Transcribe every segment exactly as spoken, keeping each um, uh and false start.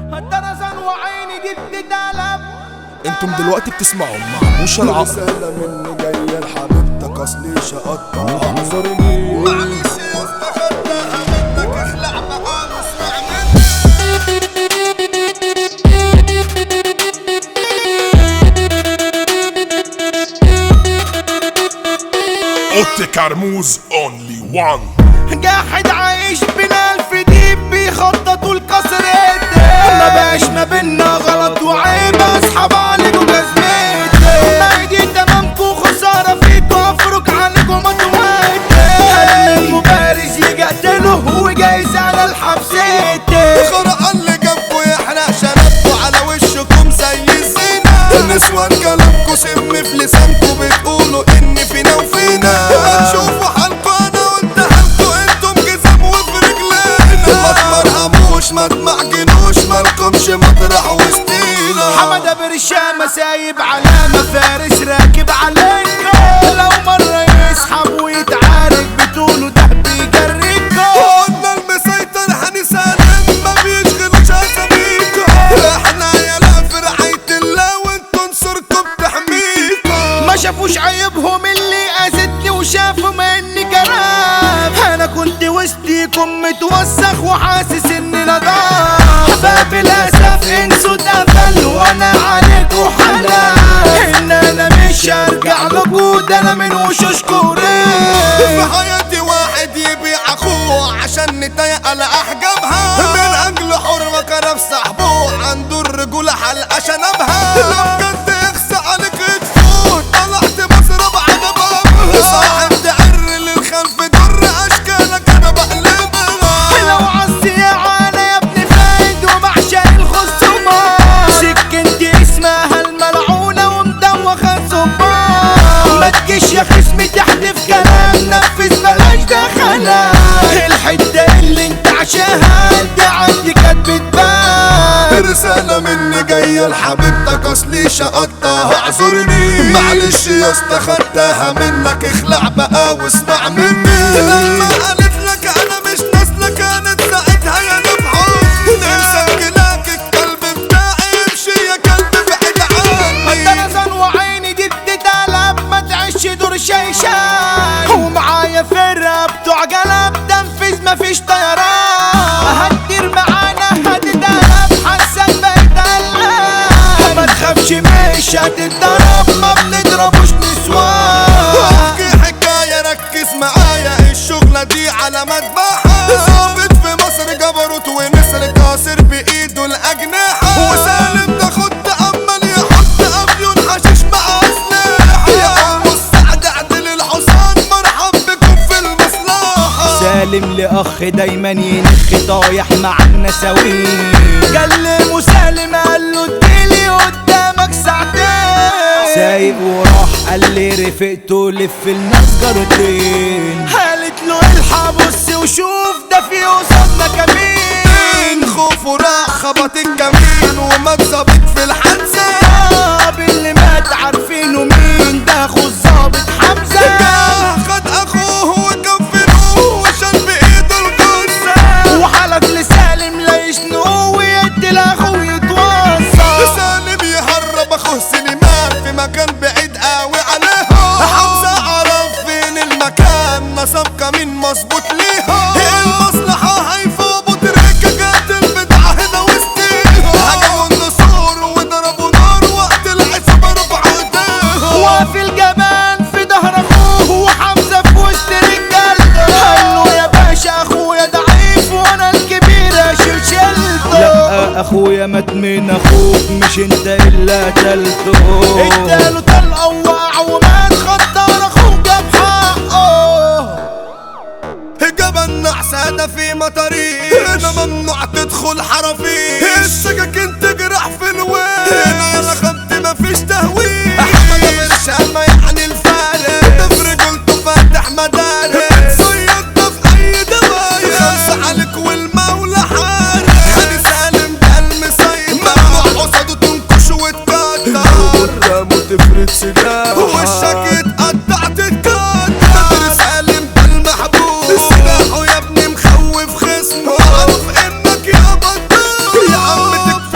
الدرزان وعيني دي بتتقلب. انتم دلوقتي بتسمعوا مع موشا العقل. رسالة مني جاية لحبيبتك اصلي شقطت اعذرني. معلش يا اسطى خدتها منك اخلع بقى واسمع اوتي كرموز اونلي وان. جاحد عايش بنا الف ديب بيخططوا الكسرات. ما بقاش ما بينا غلط وعيب اصحاب عليكوا جزمتي. مايدي تمامكوا خسارة فيكوا افرك عنكوا مطوات. هل المبارز يجي اقتله وجايز على الحبسات. خرق اللي جنبه يحرق شنبه على وشكم زي الزينة. النسوان كلامكوا سم في لسانكوا بتقولوا ان فينا وفينا. هتشوفوا حالكوا انا قلت حالكوا انتم جزم وفي رجلينا. ما تمرهموش ما تمعجنوش مالكمش مطرح وسطينا. حمادة برشامة سايب علامة فارس راكب عليكوا. لو مرة يسحب ويتعارك بتقولوا ده بيجريكوا. قلنا المسيطر هنسالم ما بيشغلوش اساميكوا. احنا يالا في رعاية الله وانتوا نصركم بتحميكوا. ما شافوش عيبهم اللي اذتني وشافوا مني كلام. انا كنت وسطيكم متوسخ وحاسس اني نضاف. باب الاسف انسوا اتقفل وانا عليكوا حلال. ان انا مش هرجع لكوا ده انا من وشوشكوا في ريح. حياتي واحد يبيع اخوه عشان نضايق على احجابها. من اجل حرمة كرف صاحبه عنده الرجولة حلقة شنبها. لو كنت اخسى عليك تفوت طلعت بصرب عجبها. صاحب تعر للخلف در اشكالك انا بقلبها. لو عالسياعة انا يا ابني فايد ومعشق الخصومات. سكنتي اسمها الملعونة ومدوخة الصباط. ما تجيش يا خصمي تحدف كلام نفذ بلاش دخلة. الحتة اللي انت عشاها انت عندي كانت بتبان. رسالة مني جاية لحبيبتك اصلي شقطتها اعذرني. معلش يا اسطى خدتها منك اخلع بقى واسمع مني. لما قالت لك انا مش ناسلة كانت ساعتها يا نبحر. مسجلاك الكلب بتاعي امشي يا كلب بعيد عني. الدرزان وعيني دي بتتقلب ما تعيش دور شيشان. ومعايا فرقة بتوع جلب تنفيذ مفيش طيران. هتدير معانا هتتقلب حسن بقيت قلقان. ما تخافش مش هتتضرب ما بنضربوش نسوان. واحكي حكاية ركز معايا الشغلة دي على مذبحة. ظابط في مصر جبروت ونسر كاسر بايده الاجنحة. وسالم ده خد عمال يحط افيون حشيش مع اسلحة. يا عم السعد عدل الحصان مرحب بكم في المصلحة. سالم لأخ دايما ينخ طايح مع النساوين. كلمه سالم قال له اديلي قدامك ساعتين. سايق وراح قال لي رفقته لف الناس جارتين. قالت له الحق بص وشوف ده في قصادنا كمين. خوفه راح خبط الكمين ومات ظابط في الحادثة. طب اللي مات عارفينه مين ده اخو الظابط حمزة. خد اخوه وكفنوه وشال بايده الجثة. وحلف لسالم لا يشنقوه ويدي لاخوه يتوصل. سالم يهرب اخوه سليمان في مكان بعيد قوي عليهم. حمزة عرف فين المكان نصب كمين مظبوط ليهم. المصلحة هيفا ابو تريكة جات البدعة هنا وسطيهم. هجموا النسور وضربوا نار وقت العصابة رفعوا ايديهم. وفي الجبان في ظهر اخوه وحمزة في وسط رجالته. قال له يا باشا اخويا ضعيف وانا الكبير اشيل شيلته. لا اخويا مات من اخوك مش انت اللي قتلته. اداله طلقة ووقع ومات خطر اخوه جاب حقه. جبل نحسة ده في مطاريش. هنا ممنوع تدخل حرافيش. السكاكين تجرح في الويش. هنا انا خدت مفيش تهويش. احمد برشامة يعني الفارق. ده في رجولته فاتح مدارس. صياد ده في اي دواير. خمسة عليك والمولى حارس. هاني سالم ده المسيطر. ممنوع قصاده تنكش وتكتر. قدامه تفرد سلاح. وشك يتقطع تتكتر. بدر سالم ده المحبوب. سلاحه يا ابني مخوف خصمه. عارف انك يا بطل. يا عم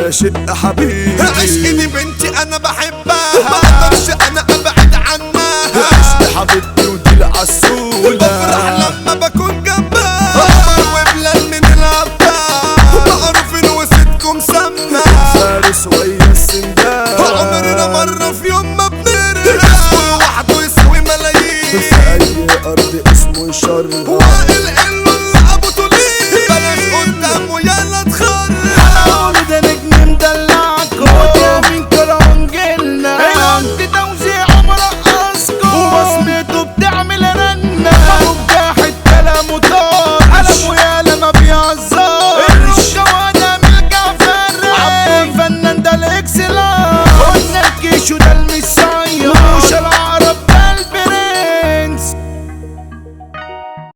شق حبيبي عشقي دي بنتي انا بحبها ما اقدرش انا ابعد عنها عشقي حبيبتي ودي العسولة بفرح لما بكون جنبها عمر وبلال من الابطال معروفين وسيدكم سمنة فارس ويا السندان عمرنا مرة في يوم ما بنرجع كل وحده يساوي ملايين في اي ارض اسمه شر وائل قلو اللي ابو طولين بلاش قدام ويلا تخرج انا ده نجم مدلعكم يا مين كرهون جيلنا انت توزيع مرقصكم وبصمته بتعمل رنة وبجاحد كلامه طار قلمه يالا ما بيهزرش الجوادة من الجعفر عبد الفنان ده الاكسل